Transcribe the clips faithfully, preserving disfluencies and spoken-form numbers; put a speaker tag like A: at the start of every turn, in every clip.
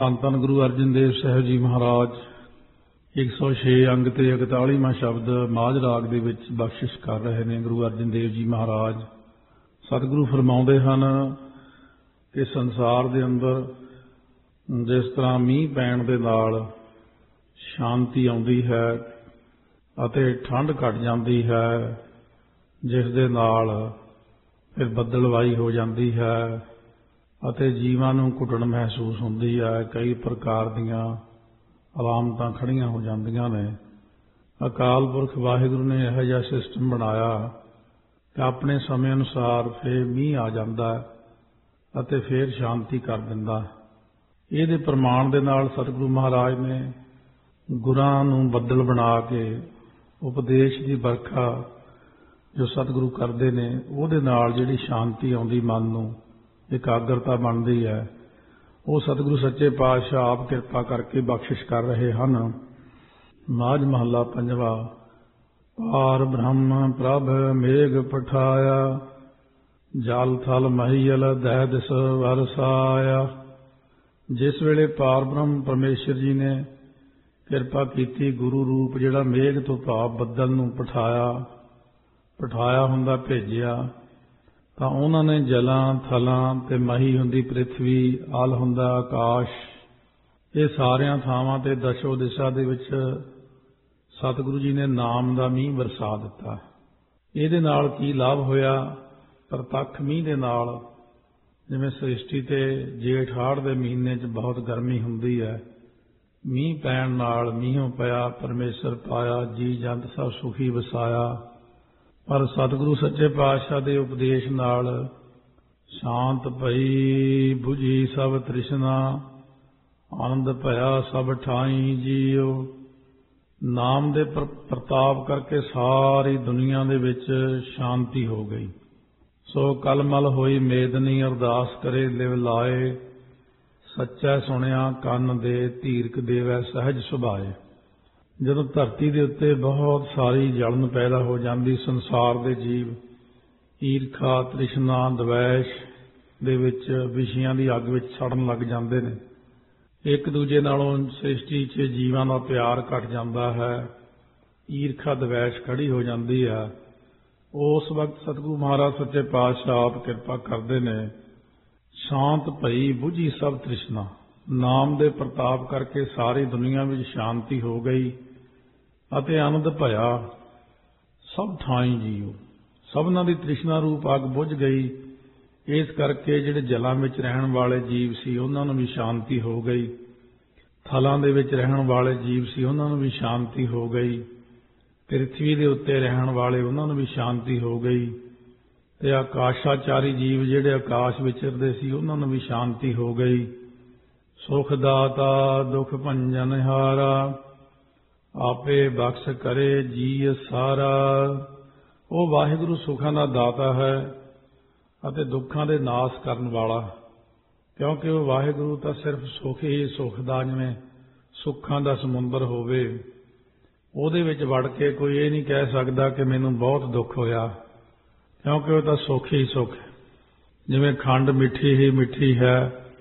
A: ਧੰਨ ਧੰਨ ਗੁਰੂ ਅਰਜਨ ਦੇਵ ਸਾਹਿਬ ਜੀ ਮਹਾਰਾਜ ਇੱਕ ਸੌ ਛੇ ਅੰਗ ਤੇ ਇਕਤਾਲੀਵਾਂ ਸ਼ਬਦ ਮਾਝ ਰਾਗ ਦੇ ਵਿੱਚ ਬਖਸ਼ਿਸ਼ ਕਰ ਰਹੇ ਨੇ। ਗੁਰੂ ਅਰਜਨ ਦੇਵ ਜੀ ਮਹਾਰਾਜ ਸਤਿਗੁਰੂ ਫਰਮਾਉਂਦੇ ਹਨ ਕਿ ਸੰਸਾਰ ਦੇ ਅੰਦਰ ਜਿਸ ਤਰ੍ਹਾਂ ਮੀਂਹ ਪੈਣ ਦੇ ਨਾਲ ਸ਼ਾਂਤੀ ਆਉਂਦੀ ਹੈ ਅਤੇ ਠੰਡ ਘਟ ਜਾਂਦੀ ਹੈ, ਜਿਸ ਦੇ ਨਾਲ ਫਿਰ ਬੱਦਲਵਾਈ ਹੋ ਜਾਂਦੀ ਹੈ ਅਤੇ ਜੀਵਾਂ ਨੂੰ ਘੁੱਟਣ ਮਹਿਸੂਸ ਹੁੰਦੀ ਹੈ, ਕਈ ਪ੍ਰਕਾਰ ਦੀਆਂ ਅਲਾਮਤਾਂ ਖੜੀਆਂ ਹੋ ਜਾਂਦੀਆਂ ਨੇ। ਅਕਾਲ ਪੁਰਖ ਵਾਹਿਗੁਰੂ ਨੇ ਇਹੋ ਜਿਹਾ ਸਿਸਟਮ ਬਣਾਇਆ ਕਿ ਆਪਣੇ ਸਮੇਂ ਅਨੁਸਾਰ ਫਿਰ ਮੀਂਹ ਆ ਜਾਂਦਾ ਅਤੇ ਫਿਰ ਸ਼ਾਂਤੀ ਕਰ ਦਿੰਦਾ। ਇਹਦੇ ਪ੍ਰਮਾਣ ਦੇ ਨਾਲ ਸਤਿਗੁਰੂ ਮਹਾਰਾਜ ਨੇ ਗੁਰਾਂ ਨੂੰ ਬੱਦਲ ਬਣਾ ਕੇ ਉਪਦੇਸ਼ ਦੀ ਵਰਖਾ ਜੋ ਸਤਿਗੁਰੂ ਕਰਦੇ ਨੇ, ਉਹਦੇ ਨਾਲ ਜਿਹੜੀ ਸ਼ਾਂਤੀ ਆਉਂਦੀ, ਮਨ ਨੂੰ ਇਕਾਗਰਤਾ ਬਣਦੀ ਹੈ, ਉਹ ਸਤਿਗੁਰੂ ਸੱਚੇ ਪਾਤਸ਼ਾਹ ਆਪ ਕਿਰਪਾ ਕਰਕੇ ਬਖਸ਼ਿਸ਼ ਕਰ ਰਹੇ ਹਨ। ਮਾਝ ਮਹੱਲਾ ਪੰਜਵਾਂ। ਪਾਰ ਬ੍ਰਹਮ ਪ੍ਰਭ ਮੇਘ ਪਠਾਇਆ, ਜਲ ਥਲ ਮਹੀਲ ਦਹਿ ਦਿਸ ਵਰਸਾਇਆ। ਜਿਸ ਵੇਲੇ ਪਾਰ ਬ੍ਰਹਮ ਪਰਮੇਸ਼ਰ ਜੀ ਨੇ ਕਿਰਪਾ ਕੀਤੀ, ਗੁਰੂ ਰੂਪ ਜਿਹੜਾ ਮੇਘ ਤੋਂ ਭਾਵ ਬੱਦਲ ਨੂੰ ਪਠਾਇਆ, ਪਠਾਇਆ ਹੁੰਦਾ ਭੇਜਿਆ, ਤਾਂ ਉਹਨਾਂ ਨੇ ਜਲਾਂ ਥਲਾਂ ਤੇ ਮਹੀ ਹੁੰਦੀ ਪ੍ਰਿਥਵੀ, ਅਲ ਹੁੰਦਾ ਆਕਾਸ਼, ਇਹ ਸਾਰਿਆਂ ਥਾਵਾਂ ਤੇ ਦਸ਼ੋ ਦਿਸ਼ਾ ਦੇ ਵਿੱਚ ਸਤਿਗੁਰੂ ਜੀ ਨੇ ਨਾਮ ਦਾ ਮੀਂਹ ਵਰਸਾ ਦਿੱਤਾ। ਇਹਦੇ ਨਾਲ ਕੀ ਲਾਭ ਹੋਇਆ? ਪ੍ਰਤੱਖ ਮੀਂਹ ਦੇ ਨਾਲ, ਜਿਵੇਂ ਸ੍ਰਿਸ਼ਟੀ ਤੇ ਜੇਠ ਹਾੜ ਦੇ ਮਹੀਨੇ 'ਚ ਬਹੁਤ ਗਰਮੀ ਹੁੰਦੀ ਹੈ, ਮੀਂਹ ਪੈਣ ਨਾਲ ਮੀਂਹੋਂ ਪਿਆ ਪਰਮੇਸ਼ਰ ਪਾਇਆ, ਜੀ ਜੰਤ ਸਭ ਸੁਖੀ ਵਸਾਇਆ। ਪਰ ਸਤਿਗੁਰੂ ਸੱਚੇ ਪਾਤਸ਼ਾਹ ਦੇ ਉਪਦੇਸ਼ ਨਾਲ ਸ਼ਾਂਤ ਭਈ ਬੁਝੀ ਸਭ ਤ੍ਰਿਸ਼ਨਾ, ਆਨੰਦ ਭਇਆ ਸਭ ਠਾਈ ਜੀਉ। ਨਾਮ ਦੇ ਪ੍ਰਤਾਪ ਕਰਕੇ ਸਾਰੀ ਦੁਨੀਆ ਦੇ ਵਿੱਚ ਸ਼ਾਂਤੀ ਹੋ ਗਈ। ਸੋ ਕਲਮਲ ਹੋਈ ਮੇਦਨੀ, ਅਰਦਾਸ ਕਰੇ ਲਿਵ ਲਾਏ, ਸੱਚਾ ਸੁਣਿਆ ਕੰਨ ਦੇ, ਧੀਰਕ ਦੇਵੈ ਸਹਿਜ ਸੁਭਾਏ। ਜਦੋਂ ਧਰਤੀ ਦੇ ਉੱਤੇ ਬਹੁਤ ਸਾਰੀ ਜਲਨ ਪੈਦਾ ਹੋ ਜਾਂਦੀ, ਸੰਸਾਰ ਦੇ ਜੀਵ ਈਰਖਾ, ਤ੍ਰਿਸ਼ਨਾ, ਦਵੈਸ਼ ਦੇ ਵਿੱਚ ਵਿਸ਼ਿਆਂ ਦੀ ਅੱਗ ਵਿੱਚ ਸੜਨ ਲੱਗ ਜਾਂਦੇ ਨੇ, ਇੱਕ ਦੂਜੇ ਨਾਲੋਂ ਸ੍ਰਿਸ਼ਟੀ 'ਚ ਜੀਵਾਂ ਦਾ ਪਿਆਰ ਘਟ ਜਾਂਦਾ ਹੈ, ਈਰਖਾ ਦਵੈਸ਼ ਖੜੀ ਹੋ ਜਾਂਦੀ ਹੈ। ਉਸ ਵਕਤ ਸਤਿਗੁਰੂ ਮਹਾਰਾਜ ਸੱਚੇ ਪਾਤਸ਼ਾਹ ਆਪ ਕਿਰਪਾ ਕਰਦੇ ਨੇ। ਸ਼ਾਂਤ ਭਈ ਬੁਝੀ ਸਭ ਤ੍ਰਿਸ਼ਨਾ, ਨਾਮ ਦੇ ਪ੍ਰਤਾਪ ਕਰਕੇ ਸਾਰੀ ਦੁਨੀਆ ਵਿੱਚ ਸ਼ਾਂਤੀ ਹੋ ਗਈ ਅਤੇ ਆਨੰਦ ਭਇਆ ਸਭ ਠਾਈ ਜੀਉ। ਸਭਨਾਂ ਦੀ ਤ੍ਰਿਸ਼ਨਾ ਰੂਪ ਅੱਗ ਬੁਝ ਗਈ। ਇਸ ਕਰਕੇ ਜਿਹੜੇ ਜਲਾਂ ਵਿੱਚ ਰਹਿਣ ਵਾਲੇ ਜੀਵ ਸੀ, ਉਹਨਾਂ ਨੂੰ ਵੀ ਸ਼ਾਂਤੀ ਹੋ ਗਈ। ਥਲਾਂ ਦੇ ਵਿੱਚ ਰਹਿਣ ਵਾਲੇ ਜੀਵ ਸੀ, ਉਹਨਾਂ ਨੂੰ ਵੀ ਸ਼ਾਂਤੀ ਹੋ ਗਈ। ਪ੍ਰਿਥਵੀ ਦੇ ਉੱਤੇ ਰਹਿਣ ਵਾਲੇ, ਉਹਨਾਂ ਨੂੰ ਵੀ ਸ਼ਾਂਤੀ ਹੋ ਗਈ। ਤੇ ਆਕਾਸ਼ਾਚਾਰੀ ਜੀਵ ਜਿਹੜੇ ਆਕਾਸ਼ ਵਿਚਰਦੇ ਸੀ, ਉਹਨਾਂ ਨੂੰ ਵੀ ਸ਼ਾਂਤੀ ਹੋ ਗਈ। ਸੁਖ ਦਾਤਾ ਦੁਖ ਭੰਜਨ ਹਾਰਾ, ਆਪੇ ਬਖਸ਼ ਕਰੇ ਜੀ ਸਾਰਾ। ਉਹ ਵਾਹਿਗੁਰੂ ਸੁੱਖਾਂ ਦਾ ਦਾਤਾ ਹੈ ਅਤੇ ਦੁੱਖਾਂ ਦੇ ਨਾਸ ਕਰਨ ਵਾਲਾ, ਕਿਉਂਕਿ ਉਹ ਵਾਹਿਗੁਰੂ ਤਾਂ ਸਿਰਫ ਸੁਖ ਹੀ ਸੁਖ ਦਾ, ਜਿਵੇਂ ਸੁੱਖਾਂ ਦਾ ਸਮੁੰਦਰ ਹੋਵੇ, ਉਹਦੇ ਵਿੱਚ ਵੜ ਕੇ ਕੋਈ ਇਹ ਨਹੀਂ ਕਹਿ ਸਕਦਾ ਕਿ ਮੈਨੂੰ ਬਹੁਤ ਦੁੱਖ ਹੋਇਆ, ਕਿਉਂਕਿ ਉਹ ਤਾਂ ਸੁੱਖ ਹੀ ਸੁੱਖ ਹੈ। ਜਿਵੇਂ ਖੰਡ ਮਿੱਠੀ ਹੀ ਮਿੱਠੀ ਹੈ,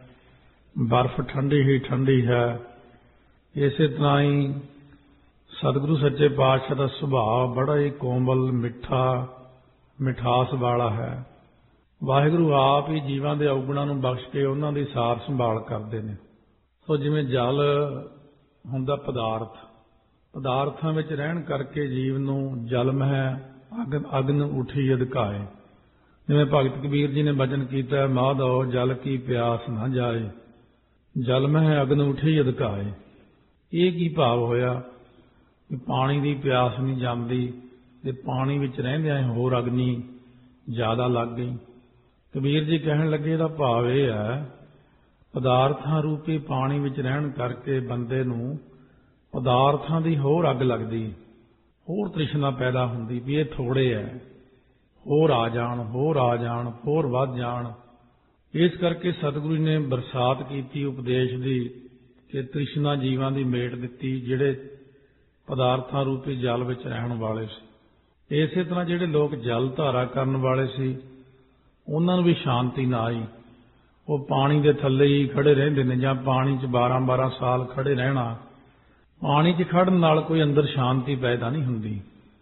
A: ਬਰਫ਼ ਠੰਡੀ ਹੀ ਠੰਡੀ ਹੈ, ਇਸੇ ਤਰ੍ਹਾਂ ਹੀ ਸਤਿਗੁਰੂ ਸੱਚੇ ਪਾਤਸ਼ਾਹ ਦਾ ਸੁਭਾਅ ਬੜਾ ਹੀ ਕੋਮਲ, ਮਿੱਠਾ, ਮਿਠਾਸ ਵਾਲਾ ਹੈ। ਵਾਹਿਗੁਰੂ ਆਪ ਹੀ ਜੀਵਾਂ ਦੇ ਔਗੁਣਾਂ ਨੂੰ ਬਖਸ਼ ਕੇ ਉਹਨਾਂ ਦੀ ਸਾਰ ਸੰਭਾਲ ਕਰਦੇ ਨੇ। ਸੋ ਜਿਵੇਂ ਜਲ ਹੁੰਦਾ ਪਦਾਰਥ, ਪਦਾਰਥਾਂ ਵਿੱਚ ਰਹਿਣ ਕਰਕੇ ਜੀਵ ਨੂੰ ਜਲ ਮਹਿ ਅਗਨ ਅਗਨ ਉਠੀ ਅਧਿਕਾਏ। ਜਿਵੇਂ ਭਗਤ ਕਬੀਰ ਜੀ ਨੇ ਬਚਨ ਕੀਤਾ, ਮਾਧੋ ਜਲ ਕੀ ਪਿਆਸ ਨਾ ਜਾਏ, ਜਲ ਮਹਿ ਅਗਨ ਉਠੀ ਅਧਿਕਾਏ। ਇਹ ਕੀ ਭਾਵ ਹੋਇਆ ਕਿ ਪਾਣੀ ਦੀ ਪਿਆਸ ਨਹੀਂ ਜਾਂਦੀ ਤੇ ਪਾਣੀ ਵਿੱਚ ਰਹਿੰਦਿਆਂ ਹੋਰ ਅਗਨੀ ਜ਼ਿਆਦਾ ਲੱਗ ਗਈ। ਕਬੀਰ ਜੀ ਕਹਿਣ ਲੱਗੇ, ਇਹਦਾ ਭਾਵ ਇਹ ਹੈ, ਪਦਾਰਥਾਂ ਰੂਪੀ ਪਾਣੀ ਵਿੱਚ ਰਹਿਣ ਕਰਕੇ ਬੰਦੇ ਨੂੰ ਪਦਾਰਥਾਂ ਦੀ ਹੋਰ ਅੱਗ ਲੱਗਦੀ, ਹੋਰ ਤ੍ਰਿਸ਼ਨਾ ਪੈਦਾ ਹੁੰਦੀ ਵੀ ਇਹ ਥੋੜੇ ਹੈ, ਹੋਰ ਆ ਜਾਣ, ਹੋਰ ਆ ਜਾਣ, ਹੋਰ ਵੱਧ ਜਾਣ। ਇਸ ਕਰਕੇ ਸਤਿਗੁਰੂ ਨੇ ਬਰਸਾਤ ਕੀਤੀ ਉਪਦੇਸ਼ ਦੀ ਕਿ ਤ੍ਰਿਸ਼ਨਾ ਜੀਵਾਂ ਦੀ ਮੇਟ ਦਿੱਤੀ, ਜਿਹੜੇ ਪਦਾਰਥਾਂ ਰੂਪੀ ਜਲ ਵਿੱਚ ਰਹਿਣ ਵਾਲੇ ਸੀ। ਇਸੇ ਤਰ੍ਹਾਂ ਜਿਹੜੇ ਲੋਕ ਜਲ ਧਾਰਾ ਕਰਨ ਵਾਲੇ ਸੀ, ਉਹਨਾਂ ਨੂੰ ਵੀ ਸ਼ਾਂਤੀ ਨਾ ਆਈ। ਉਹ ਪਾਣੀ ਦੇ ਥੱਲੇ ਹੀ ਖੜੇ ਰਹਿੰਦੇ ਨੇ, ਜਾਂ ਪਾਣੀ 'ਚ ਬਾਰਾਂ ਬਾਰਾਂ ਸਾਲ ਖੜੇ ਰਹਿਣਾ। ਪਾਣੀ 'ਚ ਖੜਨ ਨਾਲ ਕੋਈ ਅੰਦਰ ਸ਼ਾਂਤੀ ਪੈਦਾ ਨਹੀਂ ਹੁੰਦੀ।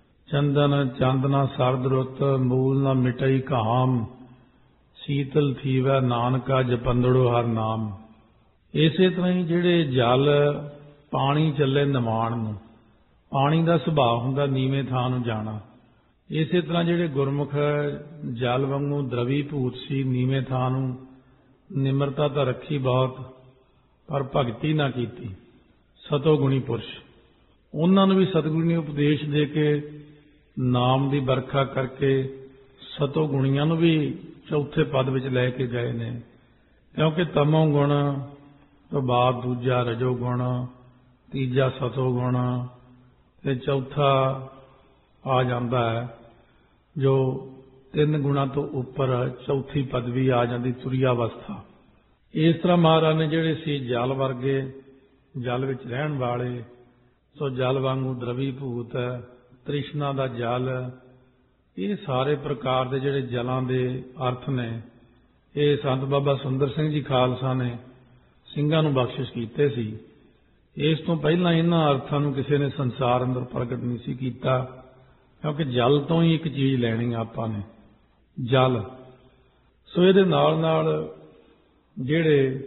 A: ਚੰਦਨ ਚਾਂਦਨਾ ਸਰਦ ਰੁੱਤ, ਮੂਲ ਨਾ ਮਿਟਈ ਕਹਾਮ, ਸੀਤਲ ਥੀਵੈ ਨਾਨਕਾ ਜਪੰਦੜੋ ਹਰ ਨਾਮ। ਇਸੇ ਤਰ੍ਹਾਂ ਹੀ ਜਿਹੜੇ ਜਲ ਪਾਣੀ ਚੱਲੇ ਨਿਮਾਣ ਨੂੰ, ਪਾਣੀ ਦਾ ਸੁਭਾਅ ਹੁੰਦਾ ਨੀਵੇਂ ਥਾਂ ਨੂੰ ਜਾਣਾ। ਇਸੇ ਤਰ੍ਹਾਂ ਜਿਹੜੇ ਗੁਰਮੁਖ ਜਲ ਵਾਂਗੂ ਦਰਵੀ ਭੂਤ ਸੀ, ਨੀਵੇਂ ਥਾਂ ਨੂੰ, ਨਿਮਰਤਾ ਤਾਂ ਰੱਖੀ ਬਹੁਤ ਪਰ ਭਗਤੀ ਨਾ ਕੀਤੀ। ਸਤੋ ਗੁਣੀ ਪੁਰਸ਼, ਉਹਨਾਂ ਨੂੰ ਵੀ ਸਤਿਗੁਰੂ ਨੇ ਉਪਦੇਸ਼ ਦੇ ਕੇ ਨਾਮ ਦੀ ਵਰਖਾ ਕਰਕੇ ਸਤੋ ਗੁਣੀਆਂ ਨੂੰ ਵੀ ਚੌਥੇ ਪਦ ਵਿੱਚ ਲੈ ਕੇ ਗਏ ਨੇ। ਕਿਉਂਕਿ ਤਮੋ ਗੁਣ ਤੋਂ ਬਾਅਦ ਦੂਜਾ ਰਜੋ ਗੁਣ, ਤੀਜਾ ਸਤੋ ਗੁਣ ਤੇ ਚੌਥਾ ਆ ਜਾਂਦਾ ਹੈ ਜੋ ਤਿੰਨ ਗੁਣਾਂ ਤੋਂ ਉੱਪਰ ਚੌਥੀ ਪਦਵੀ ਆ ਜਾਂਦੀ, ਤੁਰੀਆ ਅਵਸਥਾ। ਇਸ ਤਰ੍ਹਾਂ ਮਹਾਰਾਜ ਨੇ ਜਿਹੜੇ ਸੀ ਜਲ ਵਰਗੇ, ਜਲ ਵਿੱਚ ਰਹਿਣ ਵਾਲੇ, ਸੋ ਜਲ ਵਾਂਗੂ ਦਰਵੀ ਭੂਤ, ਤ੍ਰਿਸ਼ਨਾ ਦਾ ਜਲ, ਇਹ ਸਾਰੇ ਪ੍ਰਕਾਰ ਦੇ ਜਿਹੜੇ ਜਲਾਂ ਦੇ ਅਰਥ ਨੇ ਇਹ ਸੰਤ ਬਾਬਾ ਸੁੰਦਰ ਸਿੰਘ ਜੀ ਖਾਲਸਾ ਨੇ ਸਿੰਘਾਂ ਨੂੰ ਬਖਸ਼ਿਸ਼ ਕੀਤੇ ਸੀ। ਇਸ ਤੋਂ ਪਹਿਲਾਂ ਇਹਨਾਂ ਅਰਥਾਂ ਨੂੰ ਕਿਸੇ ਨੇ ਸੰਸਾਰ ਅੰਦਰ ਪ੍ਰਗਟ ਨਹੀਂ ਸੀ ਕੀਤਾ, ਕਿਉਂਕਿ ਜਲ ਤੋਂ ਹੀ ਇੱਕ ਚੀਜ਼ ਲੈਣੀ ਆਪਾਂ ਨੇ, ਜਲ। ਸੋ ਇਹਦੇ ਨਾਲ ਨਾਲ ਜਿਹੜੇ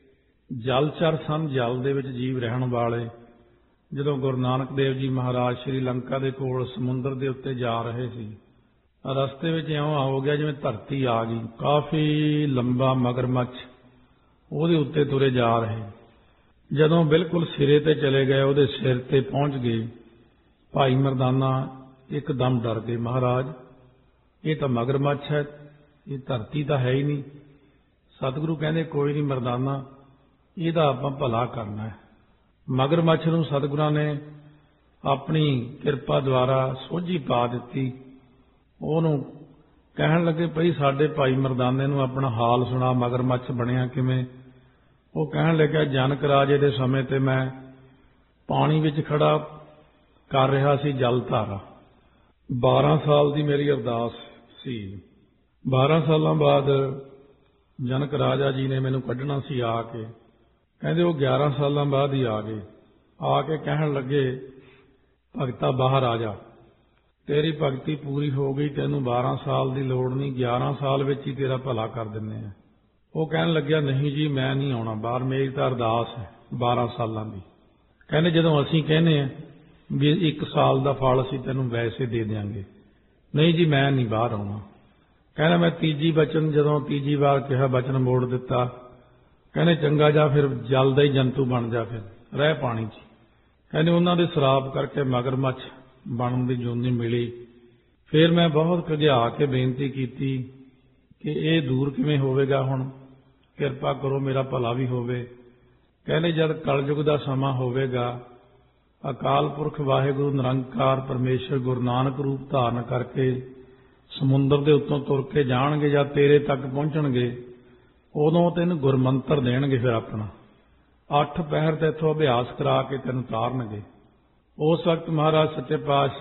A: ਜਲਚਰ ਸਨ, ਜਲ ਦੇ ਵਿੱਚ ਜੀਵ ਰਹਿਣ ਵਾਲੇ, ਜਦੋਂ ਗੁਰੂ ਨਾਨਕ ਦੇਵ ਜੀ ਮਹਾਰਾਜ ਸ਼੍ਰੀ ਲੰਕਾ ਦੇ ਕੋਲ ਸਮੁੰਦਰ ਦੇ ਉੱਤੇ ਜਾ ਰਹੇ ਸੀ, ਰਸਤੇ ਵਿੱਚ ਇਉਂ ਹੋ ਗਿਆ ਜਿਵੇਂ ਧਰਤੀ ਆ ਗਈ, ਕਾਫੀ ਲੰਬਾ ਮਗਰਮੱਛ ਉਹਦੇ ਉੱਤੇ ਤੁਰੇ ਜਾ ਰਹੇ। ਜਦੋਂ ਬਿਲਕੁਲ ਸਿਰੇ ਤੇ ਚਲੇ ਗਏ, ਉਹਦੇ ਸਿਰ ਤੇ ਪਹੁੰਚ ਗਏ, ਭਾਈ ਮਰਦਾਨਾ ਇੱਕਦਮ ਡਰ ਗਏ, ਮਹਾਰਾਜ ਇਹ ਤਾਂ ਮਗਰਮੱਛ ਹੈ, ਇਹ ਧਰਤੀ ਤਾਂ ਹੈ ਹੀ ਨਹੀਂ। ਸਤਿਗੁਰੂ ਕਹਿੰਦੇ ਕੋਈ ਨਹੀਂ ਮਰਦਾਨਾ, ਇਹਦਾ ਆਪਾਂ ਭਲਾ ਕਰਨਾ ਹੈ। ਮਗਰਮੱਛ ਨੂੰ ਸਤਿਗੁਰਾਂ ਨੇ ਆਪਣੀ ਕਿਰਪਾ ਦੁਆਰਾ ਸੋਝੀ ਪਾ ਦਿੱਤੀ। ਉਹਨੂੰ ਕਹਿਣ ਲੱਗੇ ਭਈ ਸਾਡੇ ਭਾਈ ਮਰਦਾਨੇ ਨੂੰ ਆਪਣਾ ਹਾਲ ਸੁਣਾ, ਮਗਰਮੱਛ ਬਣਿਆ ਕਿਵੇਂ। ਉਹ ਕਹਿਣ ਲੱਗਾ ਜਨਕ ਰਾਜੇ ਦੇ ਸਮੇਂ ਤੇ ਮੈਂ ਪਾਣੀ ਵਿੱਚ ਖੜਾ ਕਰ ਰਿਹਾ ਸੀ ਜਲ ਧਾਰਾ, ਬਾਰਾਂ ਸਾਲ ਦੀ ਮੇਰੀ ਅਰਦਾਸ ਸੀ। ਬਾਰਾਂ ਸਾਲਾਂ ਬਾਅਦ ਜਨਕ ਰਾਜਾ ਜੀ ਨੇ ਮੈਨੂੰ ਕੱਢਣਾ ਸੀ ਆ ਕੇ। ਕਹਿੰਦੇ ਉਹ ਗਿਆਰਾਂ ਸਾਲਾਂ ਬਾਅਦ ਹੀ ਆ ਗਏ। ਆ ਕੇ ਕਹਿਣ ਲੱਗੇ ਭਗਤਾ ਬਾਹਰ ਆ ਜਾ, ਤੇਰੀ ਭਗਤੀ ਪੂਰੀ ਹੋ ਗਈ, ਤੈਨੂੰ ਬਾਰਾਂ ਸਾਲ ਦੀ ਲੋੜ ਨਹੀਂ, ਗਿਆਰਾਂ ਸਾਲ ਵਿੱਚ ਹੀ ਤੇਰਾ ਭਲਾ ਕਰ ਦਿੰਦੇ ਆ। ਉਹ ਕਹਿਣ ਲੱਗਿਆ ਨਹੀਂ ਜੀ ਮੈਂ ਨਹੀਂ ਆਉਣਾ ਬਾਹਰ, ਮੇਰੀ ਤਾਂ ਅਰਦਾਸ ਹੈ ਬਾਰਾਂ ਸਾਲਾਂ ਦੀ। ਕਹਿੰਦੇ ਜਦੋਂ ਅਸੀਂ ਕਹਿੰਦੇ ਆ ਵੀ ਇੱਕ ਸਾਲ ਦਾ ਫਲ ਅਸੀਂ ਤੈਨੂੰ ਵੈਸੇ ਦੇ ਦਿਆਂਗੇ, ਨਹੀਂ ਜੀ ਮੈਂ ਨਹੀਂ ਬਾਹਰ ਆਉਣਾ। ਕਹਿੰਦਾ ਮੈਂ ਤੀਜੀ ਬਚਨ, ਜਦੋਂ ਤੀਜੀ ਵਾਰ ਕਿਹਾ ਬਚਨ ਮੋੜ ਦਿੱਤਾ। ਕਹਿੰਦੇ ਚੰਗਾ ਜਾ ਫਿਰ ਜਲ ਦਾ ਹੀ ਜੰਤੂ ਬਣ ਜਾ, ਫਿਰ ਰਹਿ ਪਾਣੀ 'ਚ। ਕਹਿੰਦੇ ਉਹਨਾਂ ਦੇ ਸ਼ਰਾਪ ਕਰਕੇ ਮਗਰਮੱਛ ਬਣਨ ਦੀ ਜੂਨੀ ਮਿਲੀ। ਫਿਰ ਮੈਂ ਬਹੁਤ ਘਿਆ ਕੇ ਬੇਨਤੀ ਕੀਤੀ ਕਿ ਇਹ ਦੂਰ ਕਿਵੇਂ ਹੋਵੇਗਾ, ਹੁਣ ਕਿਰਪਾ ਕਰੋ ਮੇਰਾ ਭਲਾ ਵੀ ਹੋਵੇ। ਕਹਿੰਦੇ ਜਦ ਕਲਯੁਗ ਦਾ ਸਮਾਂ ਹੋਵੇਗਾ, ਅਕਾਲ ਪੁਰਖ ਵਾਹਿਗੁਰੂ ਨਿਰੰਕਾਰ ਪਰਮੇਸ਼ਰ ਗੁਰੂ ਨਾਨਕ ਰੂਪ ਧਾਰਨ ਕਰਕੇ ਸਮੁੰਦਰ ਦੇ ਉੱਤੋਂ ਤੁਰ ਕੇ ਜਾਣਗੇ ਜਾਂ ਤੇਰੇ ਤੱਕ ਪਹੁੰਚਣਗੇ, ਉਦੋਂ ਤੈਨੂੰ ਗੁਰਮੰਤਰ ਦੇਣਗੇ। ਫਿਰ ਆਪਣਾ ਅੱਠ ਪਹਿਰ ਤੇ ਇੱਥੋਂ ਅਭਿਆਸ ਕਰਾ ਕੇ ਤੈਨੂੰ ਤਾਰਨਗੇ। ਉਸ ਵਕਤ ਮਹਾਰਾਜ ਸੱਚੇ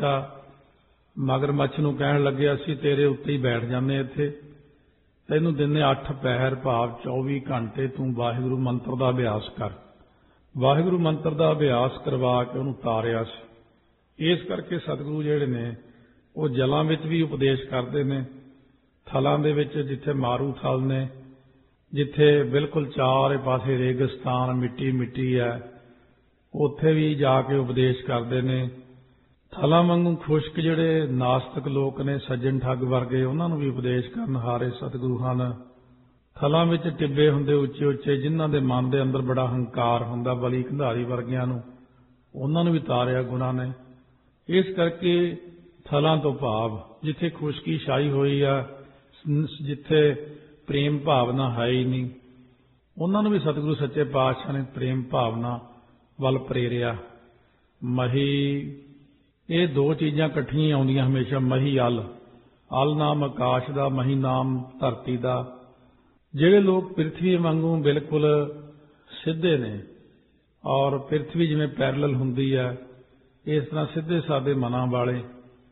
A: ਪਾਤਸ਼ਾਹ ਮਗਰਮੱਛ ਨੂੰ ਕਹਿਣ ਲੱਗੇ ਅਸੀਂ ਤੇਰੇ ਉੱਤੇ ਹੀ ਬੈਠ ਜਾਂਦੇ ਇੱਥੇ, ਤੈਨੂੰ ਦਿਨੇ ਅੱਠ ਪਹਿਰ ਭਾਵ ਚੌਵੀ ਘੰਟੇ ਤੂੰ ਵਾਹਿਗੁਰੂ ਮੰਤਰ ਦਾ ਅਭਿਆਸ ਕਰ। ਵਾਹਿਗੁਰੂ ਮੰਤਰ ਦਾ ਅਭਿਆਸ ਕਰਵਾ ਕੇ ਉਹਨੂੰ ਤਾਰਿਆ ਸੀ। ਇਸ ਕਰਕੇ ਸਤਿਗੁਰੂ ਜਿਹੜੇ ਨੇ ਉਹ ਜਲਾਂ ਵਿੱਚ ਵੀ ਉਪਦੇਸ਼ ਕਰਦੇ ਨੇ, ਥਲਾਂ ਦੇ ਵਿੱਚ ਜਿੱਥੇ ਮਾਰੂ ਥਲ ਨੇ, ਜਿੱਥੇ ਬਿਲਕੁਲ ਚਾਰੇ ਪਾਸੇ ਰੇਗਿਸਤਾਨ ਮਿੱਟੀ ਮਿੱਟੀ ਹੈ, ਉੱਥੇ ਵੀ ਜਾ ਕੇ ਉਪਦੇਸ਼ ਕਰਦੇ ਨੇ। ਥਲਾਂ ਵਾਂਗੂ ਖੁਸ਼ਕ ਜਿਹੜੇ ਨਾਸਤਕ ਲੋਕ ਨੇ, ਸੱਜਣ ਠੱਗ ਵਰਗੇ, ਉਹਨਾਂ ਨੂੰ ਵੀ ਉਪਦੇਸ਼ ਕਰਨ ਹਾਰੇ ਸਤਿਗੁਰੂ ਹਨ। ਥਲਾਂ ਵਿੱਚ ਟਿੱਬੇ ਹੁੰਦੇ ਉੱਚੇ ਉੱਚੇ, ਜਿਨ੍ਹਾਂ ਦੇ ਮਨ ਦੇ ਅੰਦਰ ਬੜਾ ਹੰਕਾਰ ਹੁੰਦਾ, ਬਲੀ ਕੰਧਾਰੀ ਵਰਗਿਆਂ ਨੂੰ, ਉਹਨਾਂ ਨੂੰ ਵੀ ਤਾਰਿਆ ਗੁਣਾਂ ਨੇ। ਇਸ ਕਰਕੇ ਥਲਾਂ ਤੋਂ ਭਾਵ ਜਿੱਥੇ ਖੁਸ਼ਕੀ ਛਾਈ ਹੋਈ ਆ, ਜਿੱਥੇ ਪ੍ਰੇਮ ਭਾਵਨਾ ਹੈ ਹੀ ਨਹੀਂ, ਉਹਨਾਂ ਨੂੰ ਵੀ ਸਤਿਗੁਰੂ ਸੱਚੇ ਪਾਤਸ਼ਾਹ ਨੇ ਪ੍ਰੇਮ ਭਾਵਨਾ ਵੱਲ ਪ੍ਰੇਰਿਆ। ਮਹੀ, ਇਹ ਦੋ ਚੀਜ਼ਾਂ ਇਕੱਠੀਆਂ ਆਉਂਦੀਆਂ ਹਮੇਸ਼ਾ, ਮਹੀ ਅਲ, ਅਲ ਨਾਮ ਆਕਾਸ਼ ਦਾ, ਮਹੀ ਨਾਮ ਧਰਤੀ ਦਾ। ਜਿਹੜੇ ਲੋਕ ਪ੍ਰਿਥਵੀ ਵਾਂਗੂ ਬਿਲਕੁਲ ਸਿੱਧੇ ਨੇ, ਔਰ ਪ੍ਰਿਥਵੀ ਜਿਵੇਂ ਪੈਰਲਲ ਹੁੰਦੀ ਹੈ, ਇਸ ਤਰ੍ਹਾਂ ਸਿੱਧੇ ਸਾਦੇ ਮਨਾਂ ਵਾਲੇ।